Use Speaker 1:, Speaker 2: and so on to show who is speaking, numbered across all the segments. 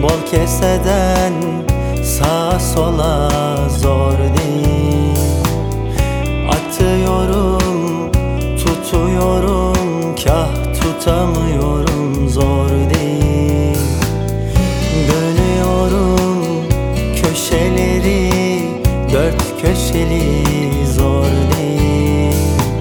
Speaker 1: Bol keseden sağa sola zor değil. Atıyorum, tutuyorum, kah tutamıyorum, zor değil. Dönüyorum köşeleri, dört köşeli, zor değil.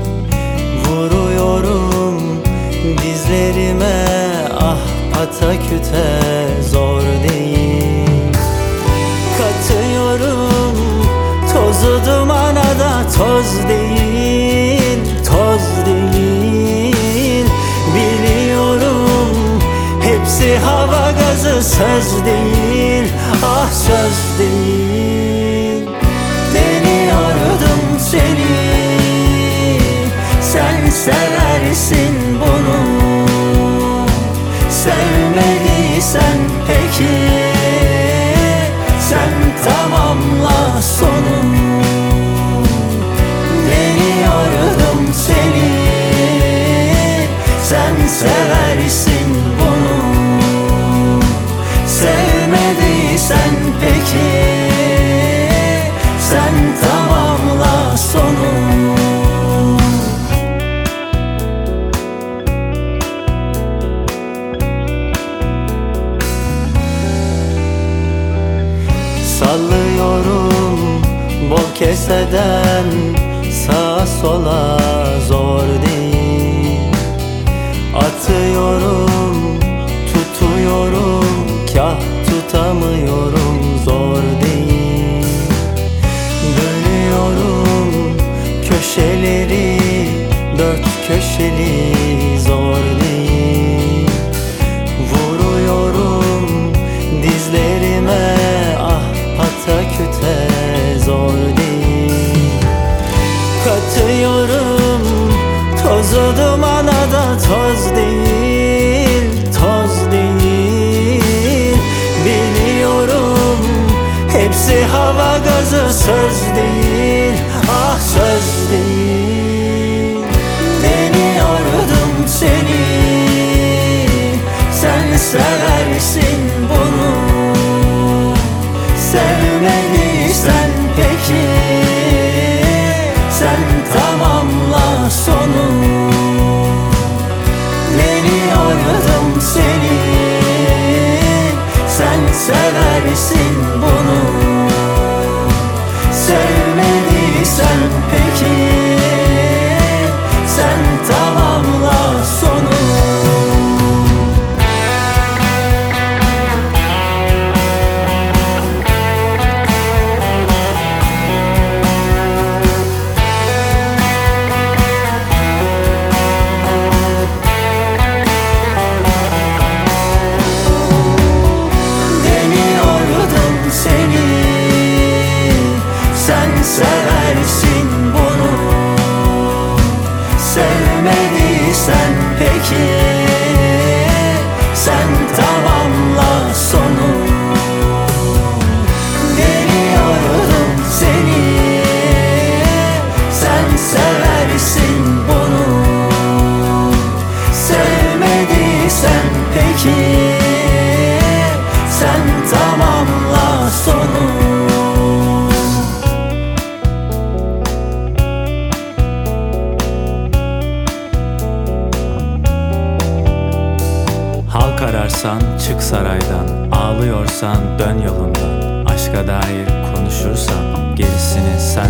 Speaker 1: Vuruyorum dizlerime, ah pataküte, zor değil. Katıyorum tozu dumana da toz değil, toz değil. Biliyorum hepsi hava gazı, söz değil, ah söz değil. Deniyordum seni, sen seversin bunu. Sevmediysen peki, sen tamamla sonu. Deniyordum seni, sen seversin bunu. Sevmediysen peki, sen tamamla sonu. Sallıyorum bol keseden sağa sola, zor değil. Atıyorum, tutuyorum, kah tutamıyorum, zor değil. Dönüyorum köşeleri, dört köşeli, zor değil. Vuruyorum dizlerime, ah pataküte, zor değil. Katıyorum tozu dumana da toz değil, toz değil. Biliyorum hepsi hava gazı, söz değil, ah söz değil. Deniyordum seni, sen seversin bunu. Sevmediysen peki, sen tamamla sonu. Deniyordum seni, sen seversin bunu. Sevmediysen peki, sen tamamla sonu. Seversin bunu. Sevmediysen peki, sen tamamla sonu. Deniyordum seni, sen seversin bunu. Sevmediysen peki, sen tamamla sonu.
Speaker 2: Halk ararsan çık saraydan, ağlıyorsan dön yolundan. Aşka dair konuşursan gerisini sen